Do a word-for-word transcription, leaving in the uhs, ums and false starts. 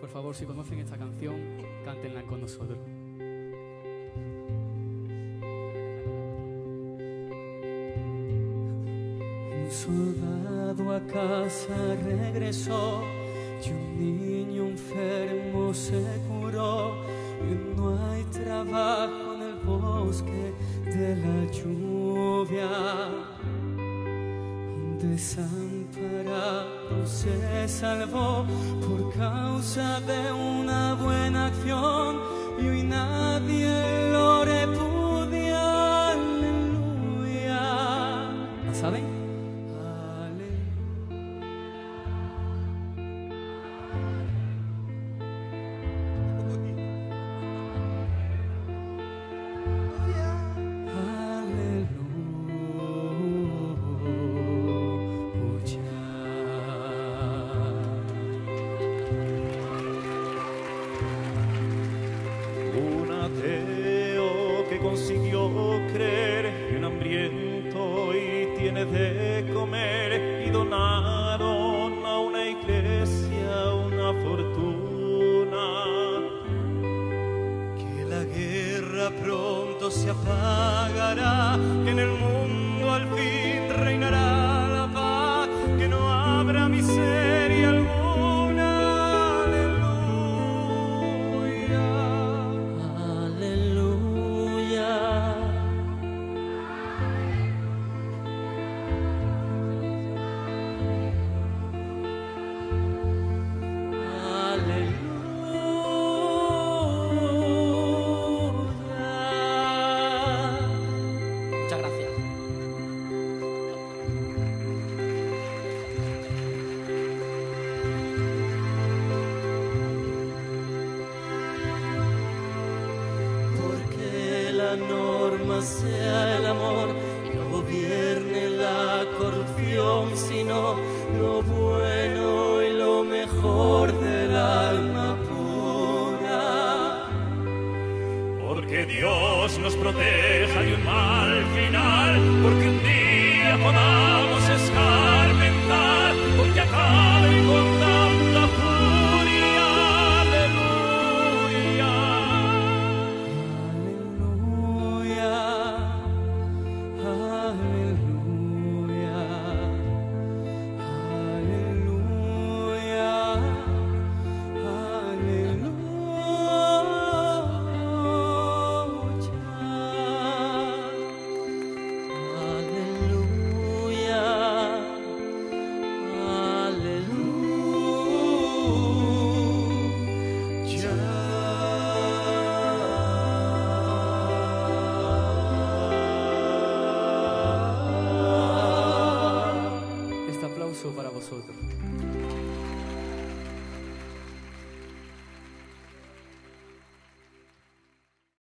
por favor, si conocen esta canción, cántenla con nosotros. Un soldado a casa regresó y un niño enfermo se curó. Y no hay trabajo en el bosque de la lluvia. Un desamparado se salvó por causa de una buena acción y hoy nadie lo repudia. Aleluya. ¿La saben? Consiguió creer y un hambriento y tiene de comer y donaron a una iglesia una fortuna. Que la guerra pronto se apagará, que en el mundo al fin reinará la paz, que no habrá miseria alguna. Norma sea el amor y no gobierne la corrupción, sino lo bueno y lo mejor del alma pura. Porque Dios nos proteja de un mal final, porque un día podamos